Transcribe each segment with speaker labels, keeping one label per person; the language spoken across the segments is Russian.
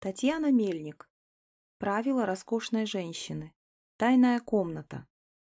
Speaker 1: Татьяна Мельник. Правила роскошной женщины. Тайная комната.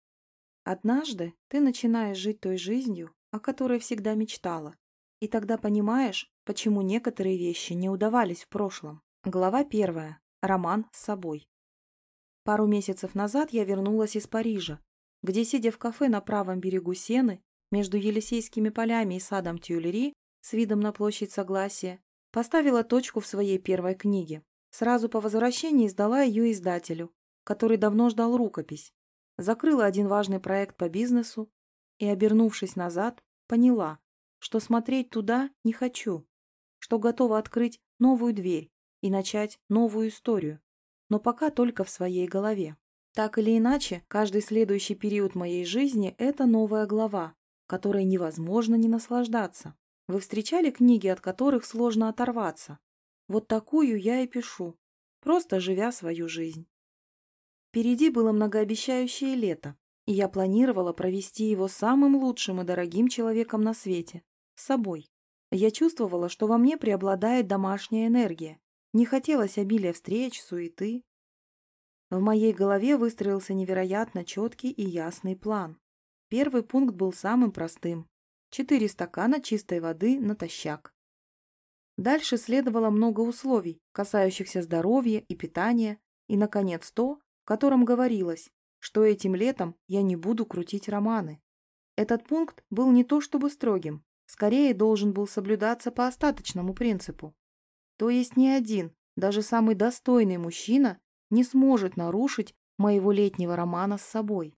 Speaker 1: Однажды ты начинаешь жить той жизнью, о которой всегда мечтала, и тогда понимаешь, почему некоторые вещи не удавались в прошлом. Глава 1. Роман с собой. Пару месяцев назад я вернулась из Парижа, где, сидя в кафе на правом берегу Сены, между Елисейскими полями и садом Тюильри, с видом на площадь Согласия, поставила точку в своей первой книге. Сразу по возвращении сдала ее издателю, который давно ждал рукопись. Закрыла один важный проект по бизнесу и, обернувшись назад, поняла, что смотреть туда не хочу, что готова открыть новую дверь и начать новую историю, но пока только в своей голове. Так или иначе, каждый следующий период моей жизни – это новая глава, которой невозможно не наслаждаться. Вы встречали книги, от которых сложно оторваться? Вот такую я и пишу, просто живя свою жизнь. Впереди было многообещающее лето, и я планировала провести его самым лучшим и дорогим человеком на свете – с собой. Я чувствовала, что во мне преобладает домашняя энергия, не хотелось обилия встреч, суеты. В моей голове выстроился невероятно четкий и ясный план. Первый пункт был самым простым – 4 стакана чистой воды натощак. Дальше следовало много условий, касающихся здоровья и питания, и, наконец, то, в котором говорилось, что этим летом я не буду крутить романы. Этот пункт был не то чтобы строгим, скорее должен был соблюдаться по остаточному принципу. То есть ни один, даже самый достойный мужчина не сможет нарушить моего летнего романа с собой.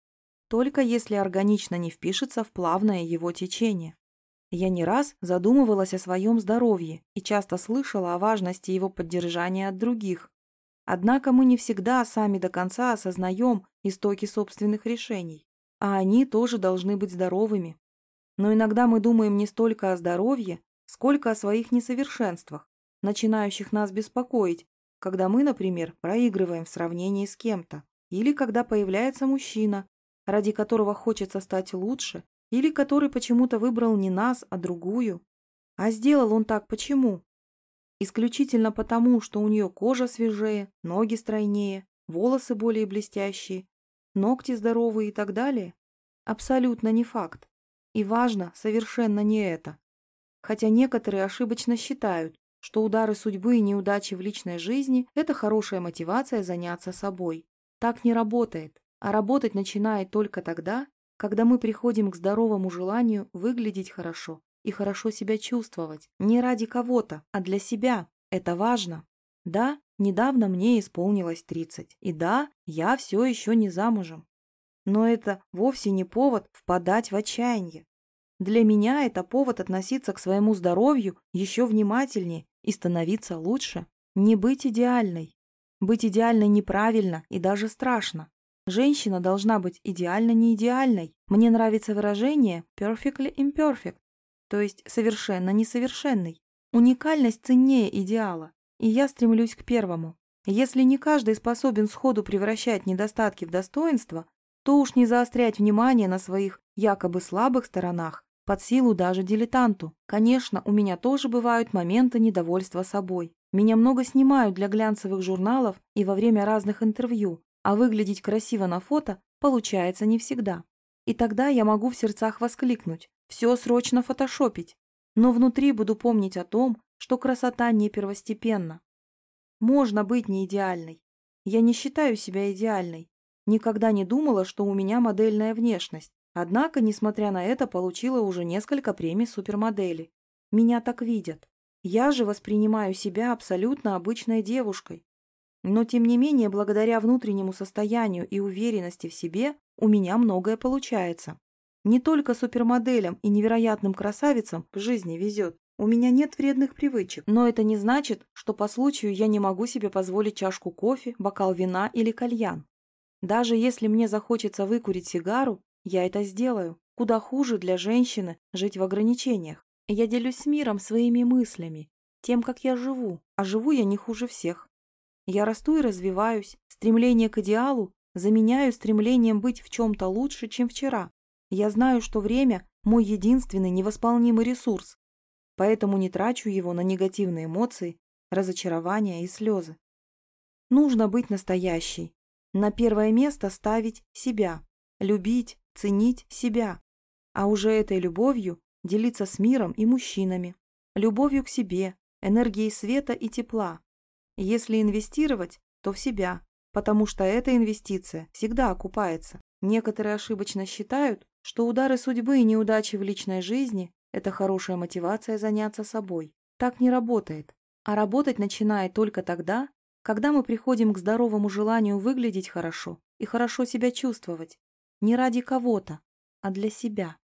Speaker 1: Только если органично не впишется в плавное его течение. Я не раз задумывалась о своем здоровье и часто слышала о важности его поддержания от других. Однако мы не всегда сами до конца осознаем истоки собственных решений, а они тоже должны быть здоровыми. Но иногда мы думаем не столько о здоровье, сколько о своих несовершенствах, начинающих нас беспокоить, когда мы, например, проигрываем в сравнении с кем-то, или когда появляется мужчина, ради которого хочется стать лучше, или который почему-то выбрал не нас, а другую. А сделал он так почему? Исключительно потому, что у нее кожа свежее, ноги стройнее, волосы более блестящие, ногти здоровые и так далее? Абсолютно не факт. И важно совершенно не это. Хотя некоторые ошибочно считают, что удары судьбы и неудачи в личной жизни – это хорошая мотивация заняться собой. Так не работает, а работать начинает только тогда, когда мы приходим к здоровому желанию выглядеть хорошо и хорошо себя чувствовать. Не ради кого-то, а для себя. Это важно. Да, недавно мне исполнилось 30. И да, я все еще не замужем. Но это вовсе не повод впадать в отчаяние. Для меня это повод относиться к своему здоровью еще внимательнее и становиться лучше. Не быть идеальной. Быть идеальной неправильно и даже страшно. Женщина должна быть идеально неидеальной. Мне нравится выражение perfectly imperfect, то есть совершенно несовершенной. Уникальность ценнее идеала, и я стремлюсь к первому. Если не каждый способен сходу превращать недостатки в достоинства, то уж не заострять внимание на своих якобы слабых сторонах под силу даже дилетанту. Конечно, у меня тоже бывают моменты недовольства собой. Меня много снимают для глянцевых журналов и во время разных интервью, а выглядеть красиво на фото получается не всегда. И тогда я могу в сердцах воскликнуть: «Все срочно фотошопить!» Но внутри буду помнить о том, что красота не первостепенна. Можно быть не идеальной. Я не считаю себя идеальной. Никогда не думала, что у меня модельная внешность. Однако, несмотря на это, получила уже несколько премий супермодели. Меня так видят. Я же воспринимаю себя абсолютно обычной девушкой. Но, тем не менее, благодаря внутреннему состоянию и уверенности в себе у меня многое получается. Не только супермоделям и невероятным красавицам в жизни везет. У меня нет вредных привычек. Но это не значит, что по случаю я не могу себе позволить чашку кофе, бокал вина или кальян. Даже если мне захочется выкурить сигару, я это сделаю. Куда хуже для женщины жить в ограничениях. Я делюсь с миром своими мыслями, тем, как я живу. А живу я не хуже всех. Я расту и развиваюсь, стремление к идеалу заменяю стремлением быть в чем-то лучше, чем вчера. Я знаю, что время – мой единственный невосполнимый ресурс, поэтому не трачу его на негативные эмоции разочарования и слезы. Нужно быть настоящей. На первое место ставить себя, любить, ценить себя, а уже этой любовью делиться с миром и мужчинами, любовью к себе, энергией света и тепла. Если инвестировать, то в себя, потому что эта инвестиция всегда окупается. Некоторые ошибочно считают, что удары судьбы и неудачи в личной жизни – это хорошая мотивация заняться собой. Так не работает. А работать начинает только тогда, когда мы приходим к здоровому желанию выглядеть хорошо и хорошо себя чувствовать. Не ради кого-то, а для себя.